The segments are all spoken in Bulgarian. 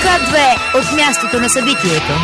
К2 от мястото на събитието.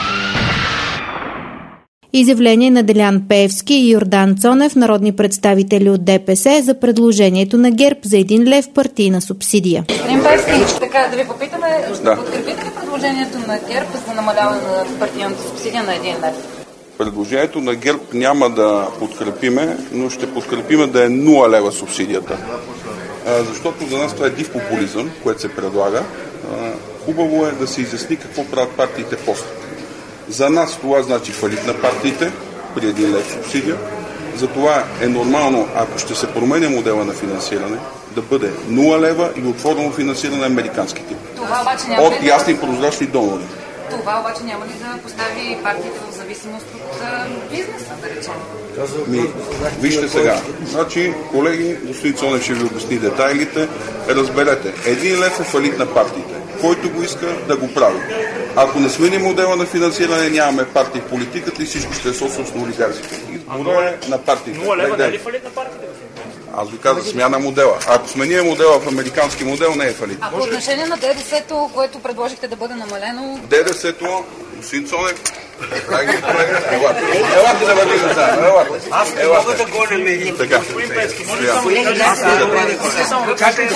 Изявление на Делян Пеевски и Йордан Цонев, народни представители от ДПС, за предложението на ГЕРБ за 1 лев партийна субсидия. Господин Пеевски, така да ви попитаме, подкрепите ли предложението на ГЕРБ за намаляване на партийната субсидия на 1 лев? Предложението на ГЕРБ няма да подкрепиме, но ще подкрепиме да е 0 лева субсидията. Защото за нас това е див популизъм, което се предлага. Хубаво е да се изясни какво правят партиите после. За нас това значи фалит на партиите при 1 лев субсидия. Затова е нормално, ако ще се променя модела на финансиране, да бъде 0 лева и отворено финансиране на американски тип. От ясни прозрачни донори. Това обаче няма ли да постави партиите в зависимост от бизнеса, да речем? Вижте сега. Значи, колеги, господин Цонев ще ви обясни детайлите. Разберете, 1 лев е фалит на партиите. Който го иска, да го прави. Ако не сменим модела на финансиране, нямаме партии в политиката и всичко ще е собствено олигарсите. Избора е на партиите. 0 лева не е ли фалит на партиите? Аз ви казах, смяна модела. Ако сменим модела в американски модел, не е фалит. А по отношение на ДДС-то, което предложихте да бъде намалено? ДДС-то, господин Цонев, елате да вървим заедно. Аз не мога да гоним един. Господин Пеевски, може само да кажете?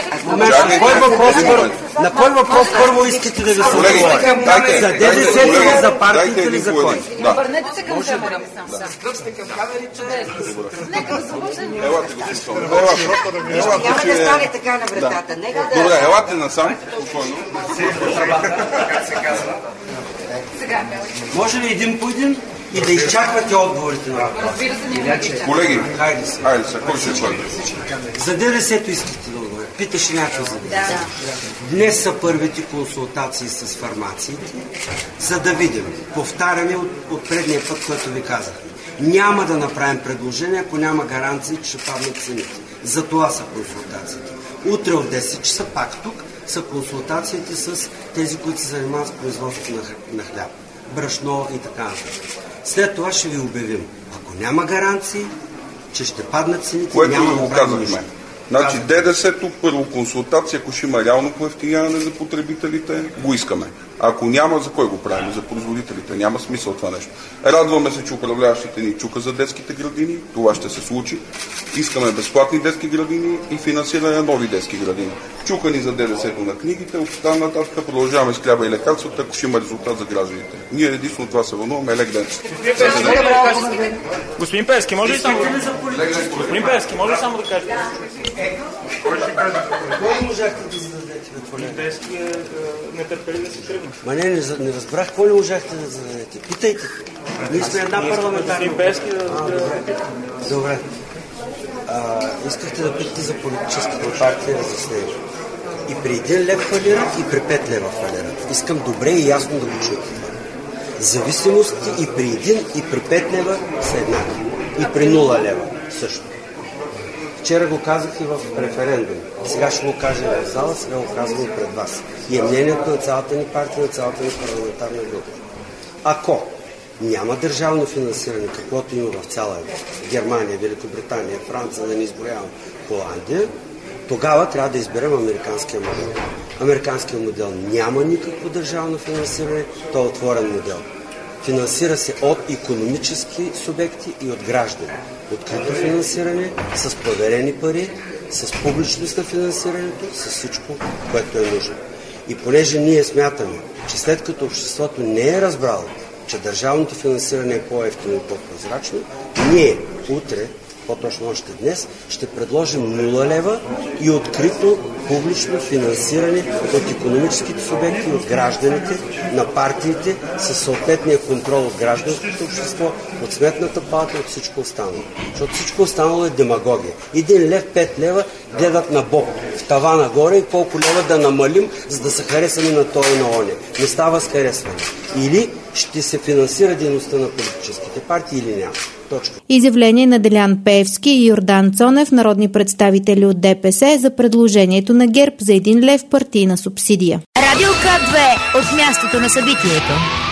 На кой въпрос първо искате да ви се отговори? За ДДС или за партиите или за кой? Върнете се към камера. Сте към камерите? Нека да завършим. Елате, господин Цонев. Няма да стане така на вратата. Добре, елате насам. Спокойно. Може ли един по един и да изчаквате отговорите на въпроса? Разбира се, няма. Колеги, Хайде се. кой ще чуете? За ДДС-то искате да отговоря. Питаш някой за ДДС. Днес са първите консултации с фармациите, за да видим. Повтаряме от предния път, който ви казах. Няма да направим предложение, ако няма гаранции, че ще паднат цените. За това са консултациите. Утре от 10 часа пак тук са консултациите с тези, които се занимават с производството на хляб, брашно и така нататък. След това ще ви обявим. Ако няма гаранции, че ще паднат цените, няма да правим нищо. Значи ДДС-то, първо консултация, ако ще има реално поевтиняване за потребителите, го искаме. Ако няма, за кой го правим? За производителите. Няма смисъл това нещо. Радваме се, че управляващите ни чука за детските градини. Това ще се случи. Искаме безплатни детски градини и финансиране на нови детски градини. Чука ни за ДДС-то на книгите, от там нататък продължаваме с хляба и лекарствата, ако ще има резултат за гражданите. Ние единствено това се вълнуваме, лек ден. Господин Пеевски, може ли само да кажете? Кой можахте да зададете? Господин Пеевски не търпели да се тръгне. Ма не разбрах какво не можахте да зададете. Питайте. Ние сме една парламентарна. Господин Пеевски Добре. Искахте да питате за политическите партии разяснение. И при 1 лев фалират, и при 5 лева фалират. Искам добре и ясно да го чуете. Зависимостите и при 1, и при 5 лева са еднакви. И при 0 лева също. Вчера го казах и в референдум. Сега ще го кажа в зала, сега го казвам и пред вас. И е мнението на цялата ни партия, на цялата ни парламентарна група. Ако няма държавно финансиране, каквото има в цяла Европа, Германия, Великобритания, Франция, да не изброявам, Холандия, тогава трябва да изберем американския модел. Американския модел няма никакво държавно финансиране, то е отворен модел. Финансира се от икономически субекти и от граждани. Открито финансиране, с проверени пари, с публичност на финансирането, с всичко, което е нужно. И понеже ние смятаме, че след като обществото не е разбрало, че държавното финансиране е по-евтино и по-прозрачно, ние утре, по-точно още днес, ще предложим 0 лева и открито публично финансиране от икономическите субекти, от гражданите, на партиите, със съответния контрол от гражданското общество, от Сметната палата, от всичко останало. Защото всичко останало е демагогия. 1 лев, 5 лева гледат на Бог, в тавана горе и колко лева да намалим, за да се харесаме на той и на оне. Не става с харесване. Или ще се финансира дейността на политическите партии или няма. Точка. Изявление на Делян Пеевски и Йордан Цонев, народни представители от ДПС, за предложението на ГЕРБ за 1 лев партийна субсидия. Радио К2 от мястото на събитието.